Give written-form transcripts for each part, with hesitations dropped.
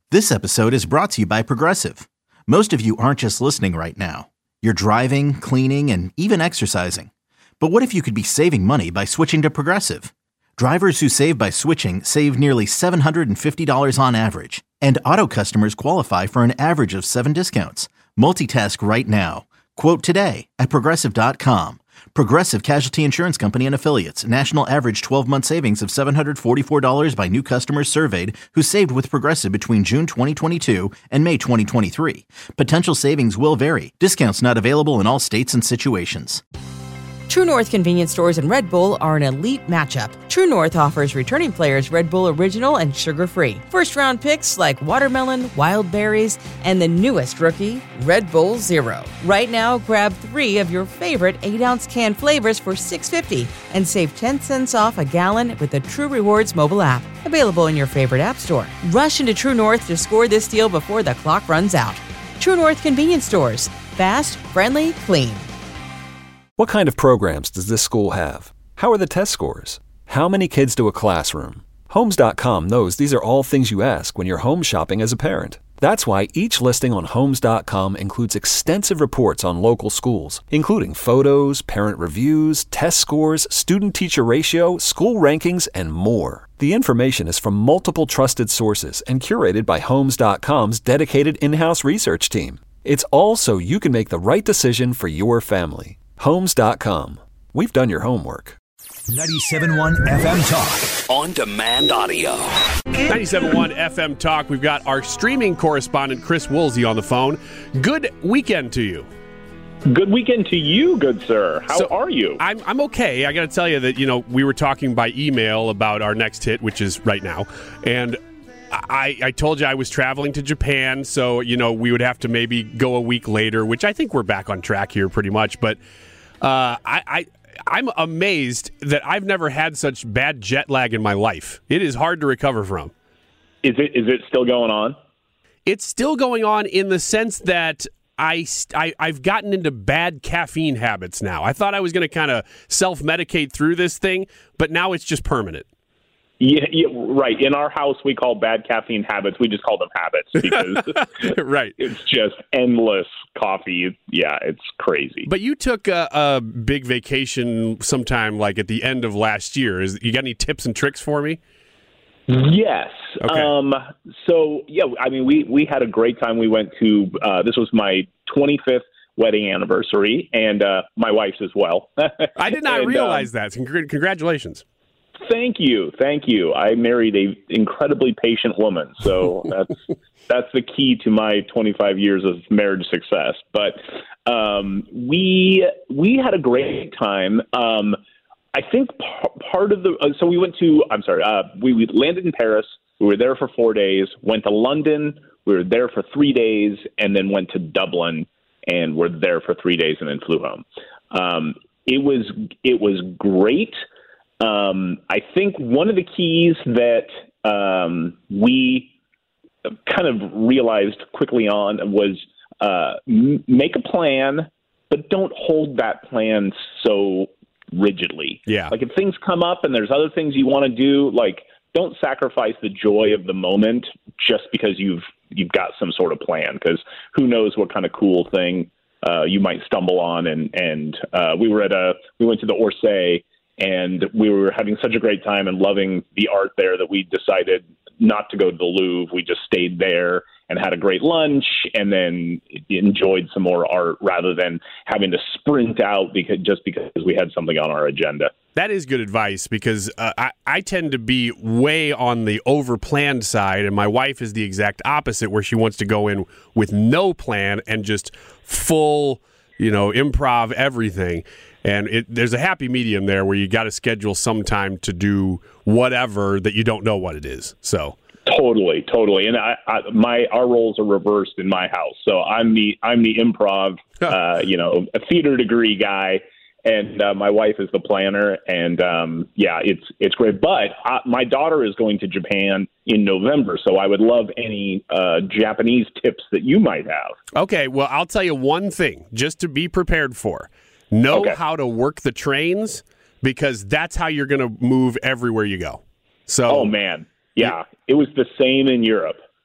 This episode is brought to you by Progressive. Most of you aren't just listening right now. You're driving, cleaning, and even exercising. But what if you could be saving money by switching to Progressive? Drivers who save by switching save nearly $750 on average. And auto customers qualify for an average of 7 discounts. Multitask right now. Quote today at Progressive.com. Progressive Casualty Insurance Company and Affiliates. National average 12-month savings of $744 by new customers surveyed who saved with Progressive between June 2022 and May 2023. Potential savings will vary. Discounts not available in all states and situations. True North convenience stores and Red Bull are an elite matchup. True North offers returning players Red Bull Original and sugar-free. First-round picks like watermelon, wild berries, and the newest rookie, Red Bull Zero. Right now, grab 3 of your favorite 8-ounce can flavors for $6.50 and save 10 cents off a gallon with the True Rewards mobile app. Available in your favorite app store. Rush into True North to score this deal before the clock runs out. True North convenience stores. Fast, friendly, clean. What kind of programs does this school have? How are the test scores? How many kids do a classroom? Homes.com knows these are all things you ask when you're home shopping as a parent. That's why each listing on Homes.com includes extensive reports on local schools, including photos, parent reviews, test scores, student-teacher ratio, school rankings, and more. The information is from multiple trusted sources and curated by Homes.com's dedicated in-house research team. It's all so you can make the right decision for your family. Homes.com. We've done your homework. 97.1 FM Talk. On demand audio. 97.1 FM Talk. We've got our streaming correspondent, Chris Woolsey, on the phone. Good weekend to you. Good weekend to you, good sir. How are you? I'm okay. I got to tell you that, we were talking by email about our next hit, which is right now. And I told you I was traveling to Japan, so, we would have to maybe go a week later, which I think we're back on track here pretty much. But I'm amazed that I've never had such bad jet lag in my life. It is hard to recover from. Is it still going on? It's still going on in the sense that I've gotten into bad caffeine habits now. I thought I was going to kind of self-medicate through this thing, but now it's just permanent. Yeah, right. In our house, we call bad caffeine habits. We just call them habits because right. It's just endless coffee. Yeah, it's crazy. But you took a big vacation sometime like at the end of last year. You got any tips and tricks for me? Yes. Okay. We had a great time. We went to, this was my 25th wedding anniversary and my wife's as well. I did not realize that. Congratulations. Thank you. I married a incredibly patient woman, so that's the key to my 25 years of marriage success. But we had a great time. I think part of so we went to. We landed in Paris. We were there for 4 days. Went to London. We were there for 3 days, and then went to Dublin and were there for 3 days, and then flew home. It was great. I think one of the keys that we kind of realized quickly on was make a plan, but don't hold that plan so rigidly. Yeah. Like if things come up and there's other things you want to do, like don't sacrifice the joy of the moment just because you've got some sort of plan, because who knows what kind of cool thing you might stumble on. And we went to the Orsay. And we were having such a great time and loving the art there that we decided not to go to the Louvre. We just stayed there and had a great lunch and then enjoyed some more art rather than having to sprint out because we had something on our agenda. That is good advice because I tend to be way on the over-planned side, and my wife is the exact opposite, where she wants to go in with no plan and just full, improv everything. And there's a happy medium there where you got to schedule some time to do whatever that you don't know what it is. So totally. And our roles are reversed in my house. So I'm the improv, a theater degree guy, and my wife is the planner. And it's great. But my daughter is going to Japan in November, so I would love any Japanese tips that you might have. Okay, well, I'll tell you one thing just to be prepared for. Know how to work the trains, because that's how you're going to move everywhere you go. So, oh, man. Yeah, it was the same in Europe.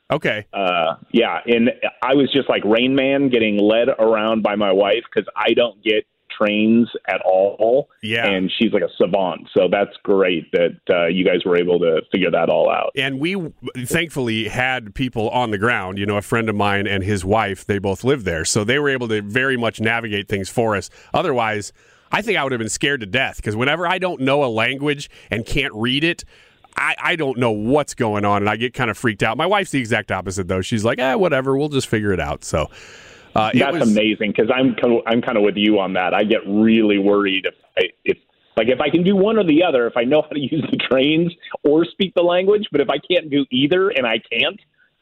Okay. Yeah, and I was just like Rain Man getting led around by my wife because I don't get trains at all. Yeah. And she's like a savant. So that's great that you guys were able to figure that all out. And we thankfully had people on the ground, a friend of mine and his wife, they both lived there. So they were able to very much navigate things for us. Otherwise, I think I would have been scared to death because whenever I don't know a language and can't read it, I don't know what's going on, and I get kind of freaked out. My wife's the exact opposite, though. She's like, whatever, we'll just figure it out. So that's amazing because I'm kind of with you on that. I get really worried if I can do one or the other, if I know how to use the trains or speak the language, but if I can't do either and I can't,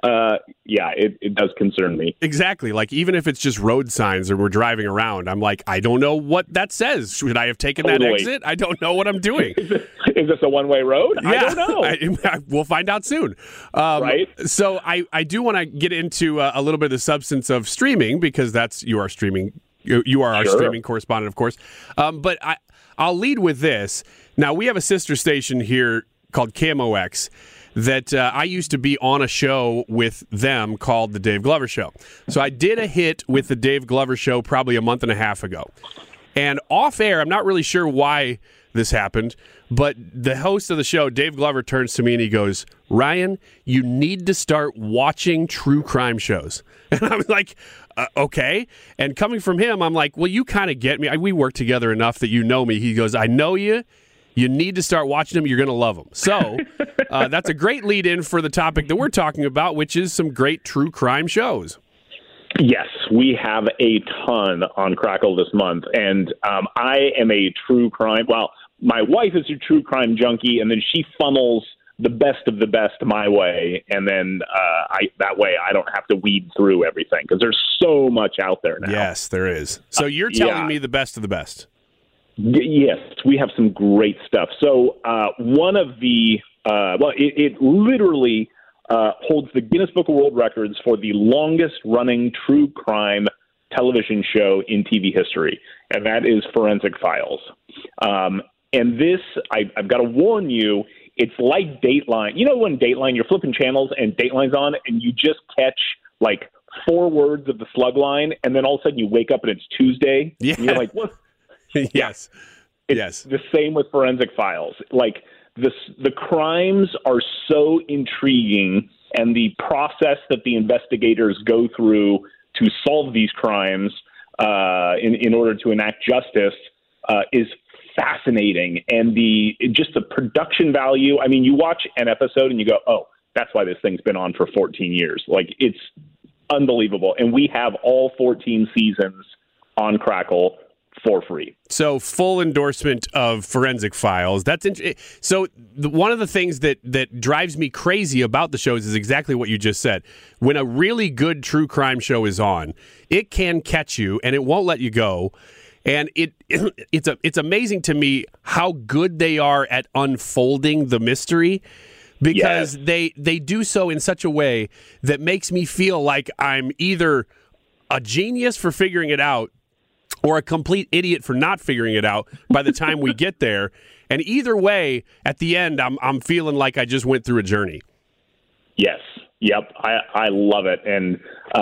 it does concern me. Exactly. Like, even if it's just road signs or we're driving around, I'm like, I don't know what that says. Should I have taken that exit? I don't know what I'm doing. Is this a one-way road? Yeah. I don't know. We'll find out soon. Right. So I do want to get into a little bit of the substance of streaming because you are streaming. You are our streaming correspondent, of course. But I'll lead with this. Now, we have a sister station here called KMOX that I used to be on a show with them called The Dave Glover Show. So I did a hit with The Dave Glover Show probably a month and a half ago. And off air, I'm not really sure why this happened, but the host of the show, Dave Glover, turns to me and he goes, Ryan, you need to start watching true crime shows. And I'm like, okay. And coming from him, I'm like, well, you kind of get me. We work together enough that you know me. He goes, I know you. You need to start watching them. You're going to love them. So that's a great lead-in for the topic that we're talking about, which is some great true crime shows. Yes, we have a ton on Crackle this month, and I am a true crime. Well, my wife is a true crime junkie, and then she funnels the best of the best my way, and then that way I don't have to weed through everything because there's so much out there now. Yes, there is. So you're telling me the best of the best. Yes, we have some great stuff. So one of the it literally holds the Guinness Book of World Records for the longest-running true crime television show in TV history, and that is Forensic Files. And this, I've got to warn you, it's like Dateline. You know when Dateline, you're flipping channels and Dateline's on, and you just catch like 4 words of the slug line, and then all of a sudden you wake up and it's Tuesday. Yeah. And you're like, what? Yes. It's the same with Forensic Files. Like the crimes are so intriguing, and the process that the investigators go through to solve these crimes in order to enact justice is fascinating. And the production value. I mean, you watch an episode and you go, "Oh, that's why this thing's been on for 14 years." Like, it's unbelievable. And we have all 14 seasons on Crackle for free. So full endorsement of Forensic Files. That's so one of the things that drives me crazy about the shows is exactly what you just said. When a really good true crime show is on, it can catch you and it won't let you go. And it's amazing to me how good they are at unfolding the mystery, because they do so in such a way that makes me feel like I'm either a genius for figuring it out or a complete idiot for not figuring it out by the time we get there. And either way, at the end, I'm feeling like I just went through a journey. Yes. Yep. I love it. And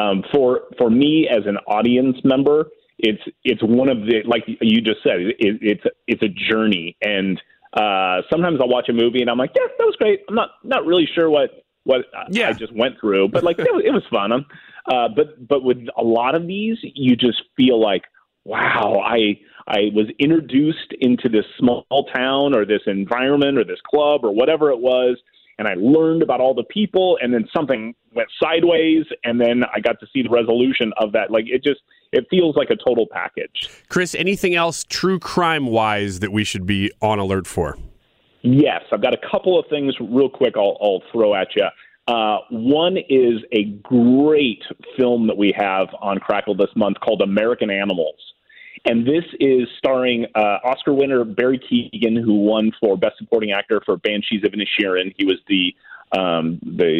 for me as an audience member, it's one of the, like you just said, it's a journey. And sometimes I'll watch a movie and I'm like, yeah, that was great. I'm not really sure what I just went through, but like it was fun. But with a lot of these, you just feel like, wow, I was introduced into this small town or this environment or this club or whatever it was, and I learned about all the people, and then something went sideways, and then I got to see the resolution of that. Like, it feels like a total package. Chris, anything else true crime-wise that we should be on alert for? Yes, I've got a couple of things real quick I'll throw at you. One is a great film that we have on Crackle this month called American Animals. And this is starring Oscar winner Barry Keoghan, who won for Best Supporting Actor for Banshees of Inisherin. He was I'm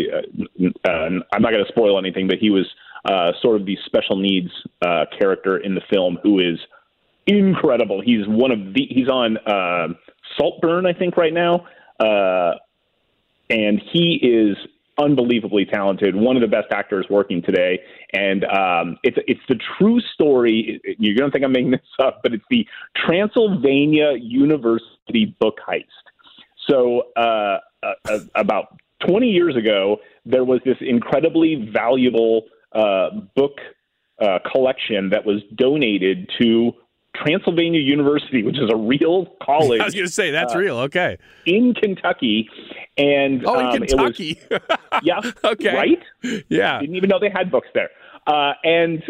not going to spoil anything, but he was sort of the special needs character in the film, who is incredible. He's on Saltburn, I think, right now. And he is unbelievably talented, one of the best actors working today. And it's the true story. You're going to think I'm making this up, but it's the Transylvania University book heist. So about 20 years ago, there was this incredibly valuable book collection that was donated to Transylvania University, which is a real college. I was going to say, that's real. Okay. In Kentucky. And in Kentucky. Yeah. Okay. Right? Yeah. Didn't even know they had books there. And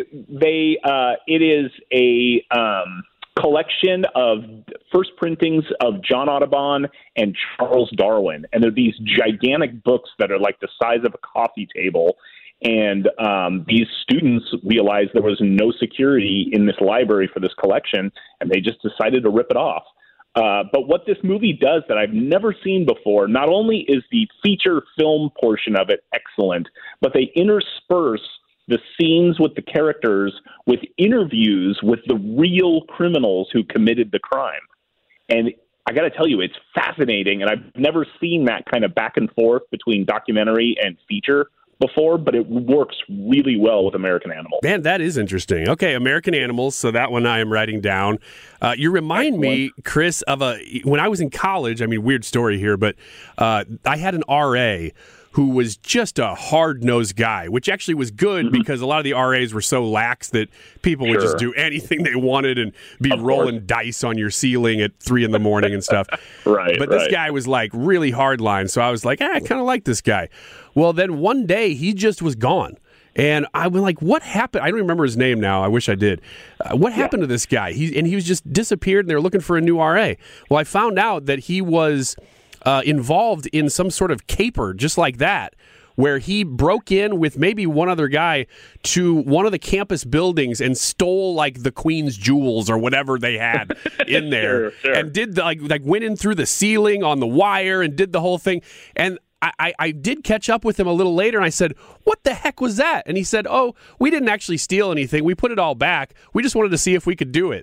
it is a collection of first printings of John Audubon and Charles Darwin. And they're these gigantic books that are like the size of a coffee table. And these students realized there was no security in this library for this collection, and they just decided to rip it off. But what this movie does that I've never seen before, not only is the feature film portion of it excellent, but they intersperse the scenes with the characters with interviews with the real criminals who committed the crime. And I got to tell you, it's fascinating, and I've never seen that kind of back and forth between documentary and feature before, but it works really well with American Animals. Man, that is interesting. Okay, American Animals, so that one I am writing down. You remind me, Chris, of when I was in college, I mean, weird story here, but I had an RA who was just a hard-nosed guy, which actually was good because a lot of the RAs were so lax that people would just do anything they wanted and be rolling dice on your ceiling at 3 a.m. and stuff. But this guy was like really hardline, so I was like, I kind of like this guy. Well, then one day he just was gone. And I was like, what happened? I don't remember his name now. I wish I did. What happened to this guy? He was just disappeared, and they were looking for a new RA. Well, I found out that he was involved in some sort of caper just like that, where he broke in with maybe one other guy to one of the campus buildings and stole like the Queen's jewels or whatever they had in there. And did like went in through the ceiling on the wire and did the whole thing. And I did catch up with him a little later, and I said, what the heck was that? And he said, we didn't actually steal anything. We put it all back. We just wanted to see if we could do it.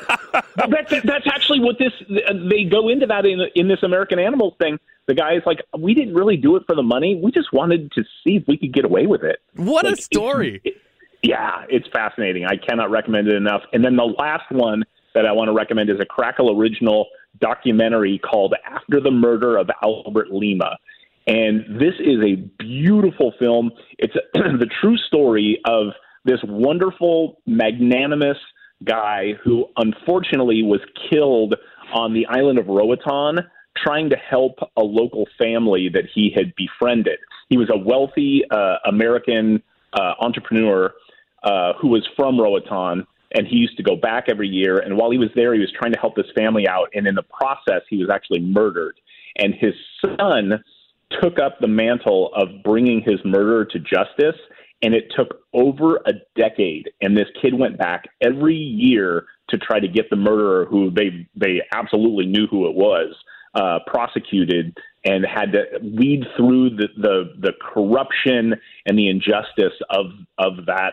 That's actually what they go into that in this American Animals thing. The guy is like, we didn't really do it for the money. We just wanted to see if we could get away with it. What a story. It's fascinating. I cannot recommend it enough. And then the last one that I want to recommend is a Crackle original documentary called After the Murder of Albert Lima. And this is a beautiful film. It's the true story of this wonderful, magnanimous guy who unfortunately was killed on the island of Roatan trying to help a local family that he had befriended. He was a wealthy American entrepreneur who was from Roatan, and he used to go back every year. And while he was there, he was trying to help this family out. And in the process, he was actually murdered. And his son took up the mantle of bringing his murderer to justice, and it took over a decade. And this kid went back every year to try to get the murderer, who they absolutely knew who it was, prosecuted, and had to weed through the corruption and the injustice of that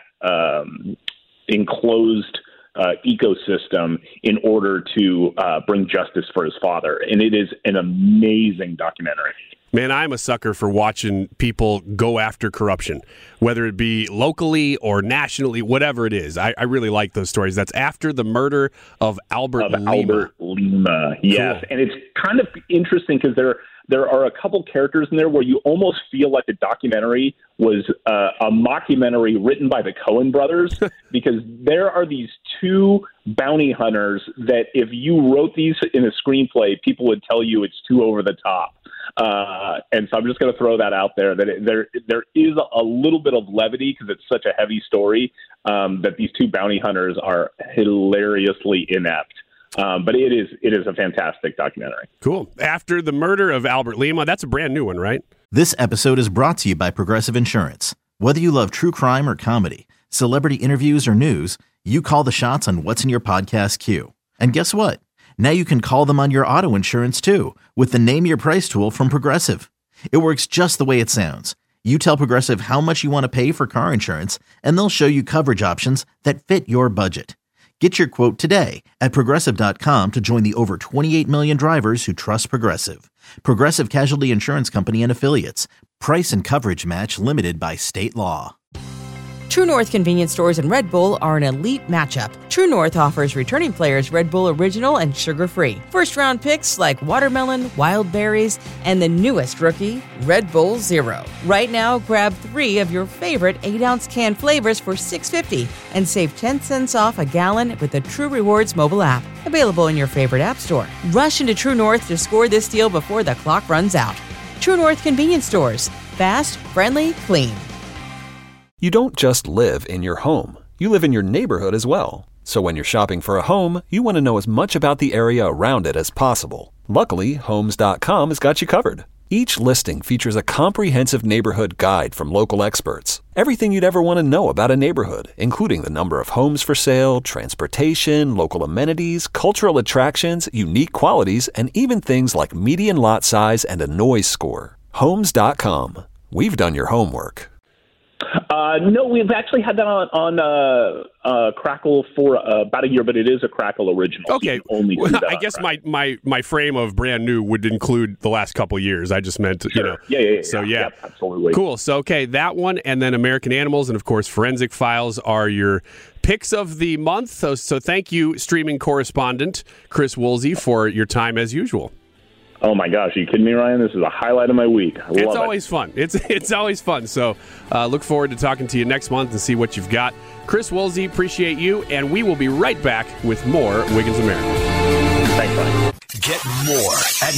enclosed ecosystem in order to bring justice for his father. And it is an amazing documentary. Man, I'm a sucker for watching people go after corruption, whether it be locally or nationally, whatever it is. I really like those stories. That's After the Murder of Albert Lima. Albert Lima, yes. Cool. And it's kind of interesting because there are a couple characters in there where you almost feel like the documentary was a mockumentary written by the Coen brothers, because there are these two bounty hunters that if you wrote these in a screenplay, people would tell you it's too over the top. And so I'm just going to throw that out there, that there is a little bit of levity because it's such a heavy story, that these two bounty hunters are hilariously inept. But it is a fantastic documentary. Cool. After the Murder of Albert Lima, that's a brand new one, right? This episode is brought to you by Progressive Insurance. Whether you love true crime or comedy, celebrity interviews or news, you call the shots on what's in your podcast queue. And guess what? Now you can call them on your auto insurance too, with the Name Your Price tool from Progressive. It works just the way it sounds. You tell Progressive how much you want to pay for car insurance, and they'll show you coverage options that fit your budget. Get your quote today at Progressive.com to join the over 28 million drivers who trust Progressive. Progressive Casualty Insurance Company and Affiliates. Price and coverage match limited by state law. True North Convenience Stores and Red Bull are an elite matchup. True North offers returning players Red Bull Original and sugar-free. First-round picks like watermelon, wild berries, and the newest rookie, Red Bull Zero. Right now, grab 3 of your favorite 8-ounce can flavors for $6.50 and save 10 cents off a gallon with the True Rewards mobile app. Available in your favorite app store. Rush into True North to score this deal before the clock runs out. True North Convenience Stores. Fast, friendly, clean. You don't just live in your home. You live in your neighborhood as well. So when you're shopping for a home, you want to know as much about the area around it as possible. Luckily, Homes.com has got you covered. Each listing features a comprehensive neighborhood guide from local experts. Everything you'd ever want to know about a neighborhood, including the number of homes for sale, transportation, local amenities, cultural attractions, unique qualities, and even things like median lot size and a noise score. Homes.com. We've done your homework. No, we've actually had that on Crackle for about a year, but it is a Crackle original. Okay, so only do that I guess my frame of brand new would include the last couple years. I just meant, Sure. Yeah. So Yep, absolutely. Cool. So okay, that one, and then American Animals, and of course Forensic Files are your picks of the month. So thank you, streaming correspondent Chris Woolsey, for your time as usual. Oh my gosh, are you kidding me, Ryan? This is a highlight of my week. I love It's always fun. It's always fun. So look forward to talking to you next month and see what you've got. Chris Woolsey, appreciate you, and we will be right back with more Wiggins America. Thanks, Ryan. Get more at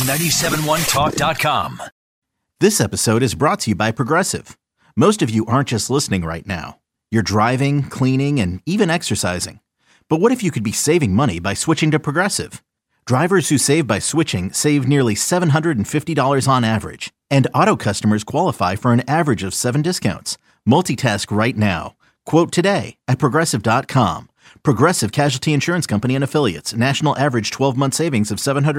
971talk.com. This episode is brought to you by Progressive. Most of you aren't just listening right now. You're driving, cleaning, and even exercising. But what if you could be saving money by switching to Progressive? Drivers who save by switching save nearly $750 on average, and auto customers qualify for an average of 7 discounts. Multitask right now. Quote today at Progressive.com. Progressive Casualty Insurance Company and Affiliates. National average 12-month savings of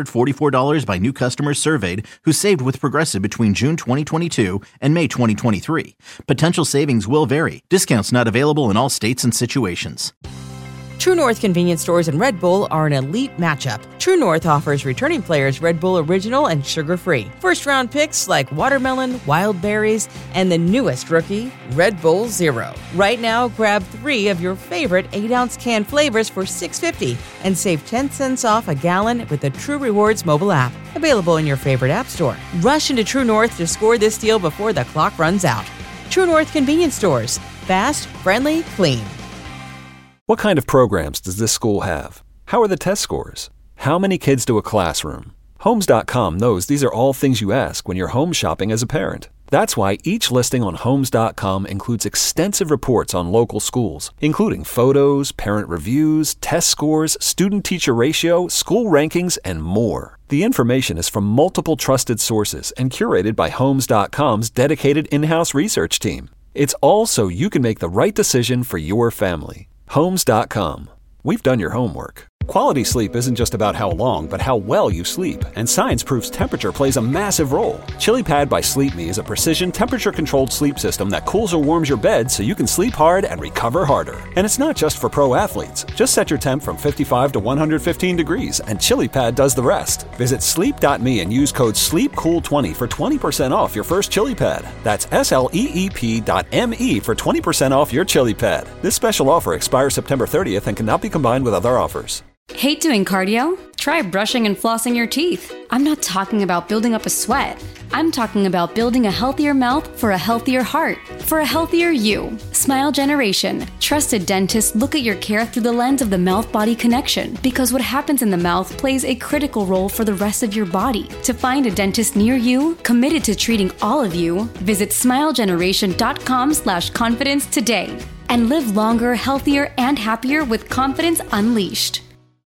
$744 by new customers surveyed who saved with Progressive between June 2022 and May 2023. Potential savings will vary. Discounts not available in all states and situations. True North Convenience Stores and Red Bull are an elite matchup. True North offers returning players Red Bull Original and sugar-free. First-round picks like watermelon, wild berries, and the newest rookie, Red Bull Zero. Right now, grab 3 of your favorite 8-ounce can flavors for $6.50 and save 10 cents off a gallon with the True Rewards mobile app. Available in your favorite app store. Rush into True North to score this deal before the clock runs out. True North Convenience Stores. Fast, friendly, clean. What kind of programs does this school have? How are the test scores? How many kids do a classroom? Homes.com knows these are all things you ask when you're home shopping as a parent. That's why each listing on Homes.com includes extensive reports on local schools, including photos, parent reviews, test scores, student-teacher ratio, school rankings, and more. The information is from multiple trusted sources and curated by Homes.com's dedicated in-house research team. It's all so you can make the right decision for your family. Homes.com. We've done your homework. Quality sleep isn't just about how long, but how well you sleep. And science proves temperature plays a massive role. ChiliPad by Sleep Me is a precision temperature-controlled sleep system that cools or warms your bed so you can sleep hard and recover harder. And it's not just for pro athletes. Just set your temp from 55 to 115 degrees, and ChiliPad does the rest. Visit sleep.me and use code SLEEPCOOL20 for 20% off your first ChiliPad. That's SLEEP.me for 20% off your ChiliPad. This special offer expires September 30th and cannot be combined with other offers. Hate doing cardio? Try brushing and flossing your teeth. I'm not talking about building up a sweat. I'm talking about building a healthier mouth for a healthier heart, for a healthier you. Smile Generation. Trusted dentists look at your care through the lens of the mouth-body connection, because what happens in the mouth plays a critical role for the rest of your body. To find a dentist near you, committed to treating all of you, visit smilegeneration.com/confidence today and live longer, healthier, and happier with confidence unleashed.